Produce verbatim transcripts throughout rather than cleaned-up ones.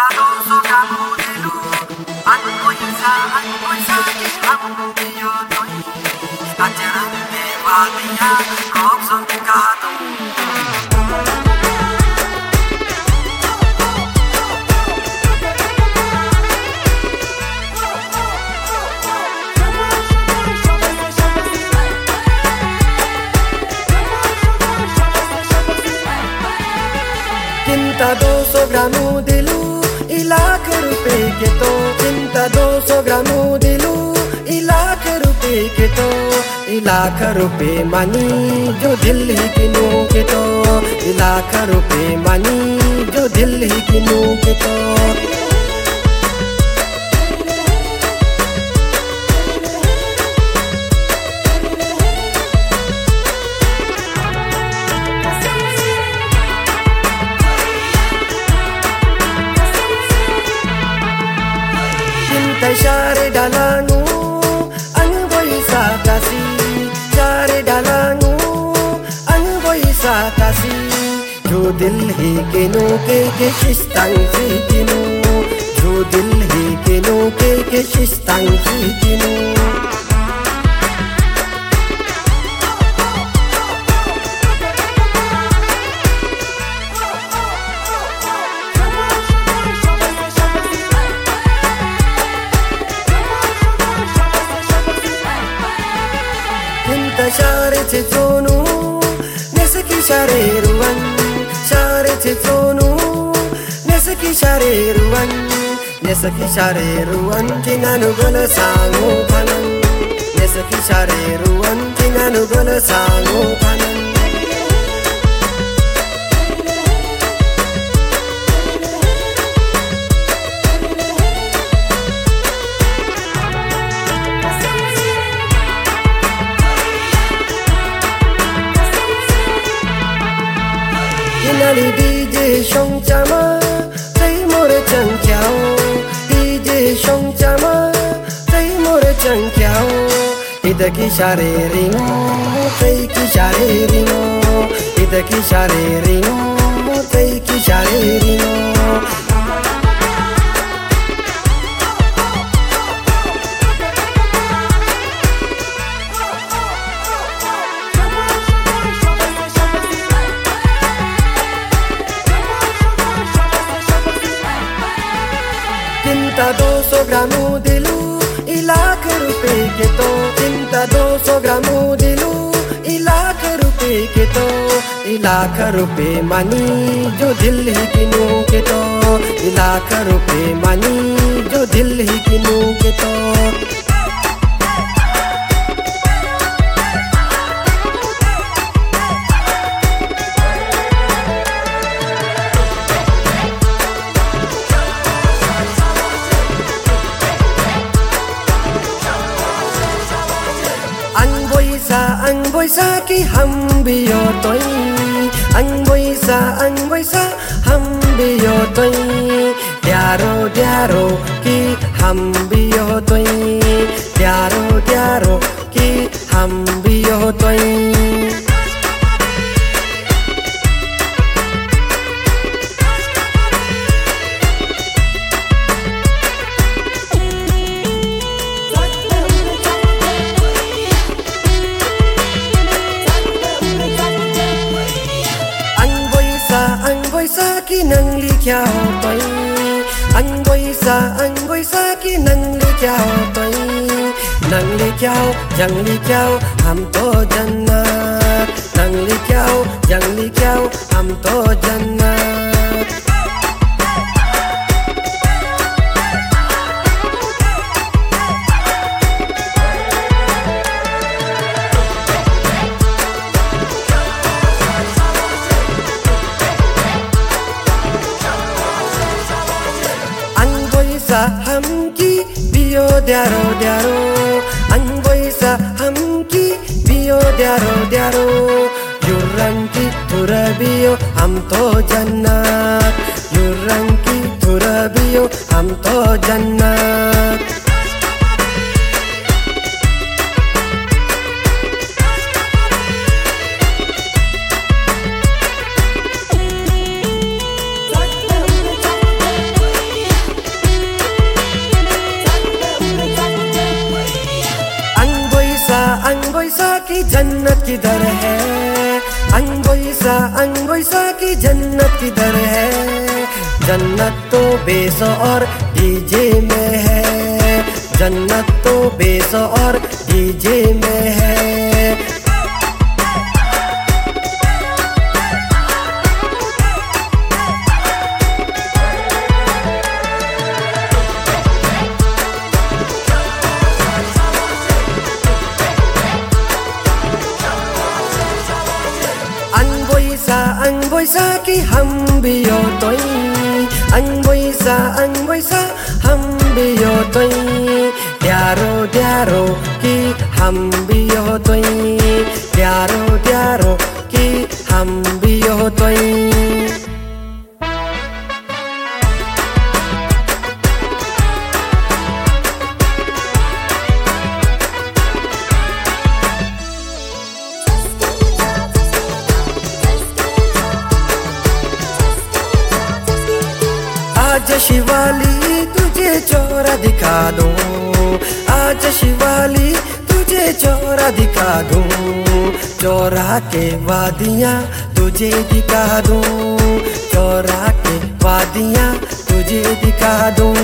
Tentadoso gamudelu, angoisa, angoisa ki hambiyo doi. Ajaran devadiya, kokson kado. Tentadoso gamudelu, lakh रुपए के तो चिंता दो सौ ग्रामोदिलू लाख रुपए के तो लाख रुपए मानी जो दिल ही किनू के तो लाख रुपए मानी जो दिल ही किनू के तो Share dalangu ang boy sa kasi share dalangu ang boy sa kasi jo dil hi kinu ke ke shistang si kinu jo dil hi kinu ke ke shistang si kinu Share chetonu, nesaki share ruan. Share chetonu, nesaki share ruan. Nesaki share ruan, tinanu gola sangu panan. Nesaki share ruan, tinanu gola sangu panan. Inali D J Shong Chama, say more chang kiao. D J Shong Chama, say more chang kiao. Ida ki share ringo, say ki share ringo. Ida ki share ringo, say ki share ringo. Tentadoso gamudelu, lakh रुपए के तो tentadoso gamudelu, lakh रुपए के तो लाख रुपए मानी जो दिल ही किनू के तो लाख रुपए मानी जो दिल ही किनू के तो Ang boysa ki ham biyo toy ang boysa ang boysa ham biyo toy diaro diaro ki ham biyo toy diaro diaro ki ham biyo toy Ki nang li kiao toy ang boysa ang boysa ki nang li kiao toy nang li kiao jang li kiao ham to jannat nang li kiao jang li kiao ham to jannat हम की बियो द्यारो द्यारो ang boysa हम की बियो द्यारो द्यारो युरं की तुरबियो हम तो जन्नत युरं की तुरबियो हम तो जन्नत जन्नत किधर है, अंगोइसा अंगोइसा की जन्नत किधर है। जन्नत तो बेस और डीजे में है, जन्नत तो बेस और डीजे में है। Angboisa angboisa ki हम भी हो तोई, angboisa angboisa हम भी हो तोई। प्यारो प्यारो की हम भी हो तोई, प्यारो प्यारो की हम भी हो तोई। आज शिवाली तुझे चौरा दिखा दूं, आज शिवाली तुझे चौरा दिखा दूं। चौरा के वादियाँ तुझे दिखा दूं, चौरा के वादियाँ तुझे दिखा दूं।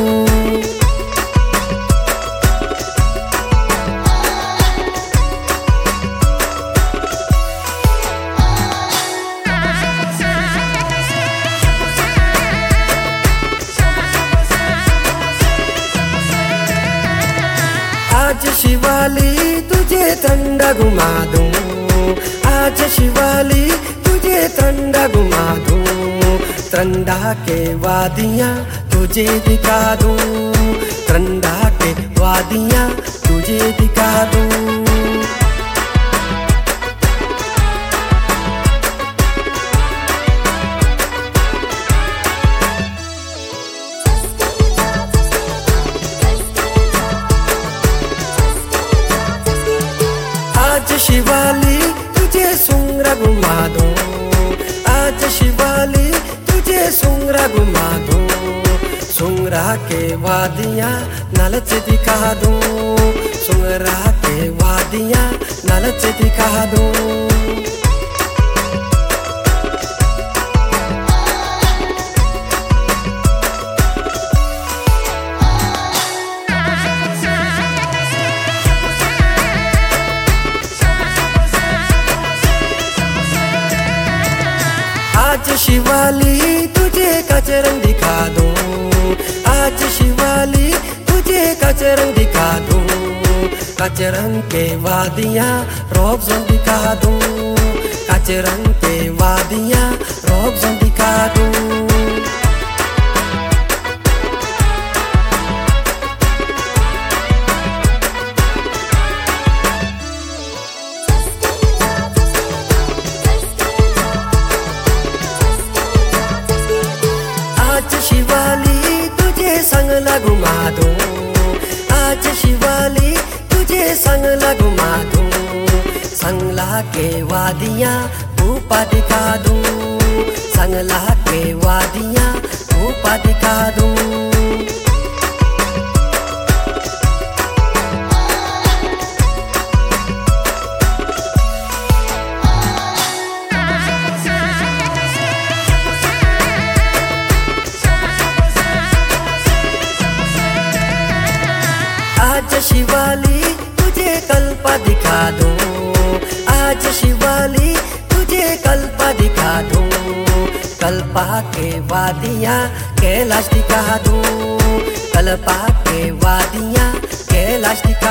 आज शिवाली तुझे ठंडा घुमा दूं, आज शिवाली तुझे ठंडा घुमा दूं। ठंडा के वादियाँ तुझे दिखा दूं, ठंडा के वादियाँ तुझे दिखा दूं। आज शिवाली तुझे सुंगरा घुमा दूं, आज शिवाली तुझे सुंगरा घुमा दूं। सुंगरा के वादियाँ नालच दिखा दूं, सुंगरा के वादियाँ नालच दिखा दूं। आज शिवाली तुझे कचरंग दिखा दूं, आज शिवाली तुझे कचरंग दिखा दूं। कचरंग के वादियाँ रोबज़ों दिखा दूं, कचरंग के वादियाँ रोबज़ों दिखा दूं। आज शिवाली तुझे संगला घुमा दूं, आज शिवाली तुझे संगला घुमा दूं। संगला के वादियाँ ऊपर दिखा दूं, संगला के वादियाँ ऊपर दिखा दूं। आज शिवाली तुझे कल्पा दिखा दूं, आज शिवाली तुझे कल्पा दिखा दूं। कल्पा के वादियाँ कैलाश दिखा दूं, कल्पा के वादियाँ कैलाश दिखा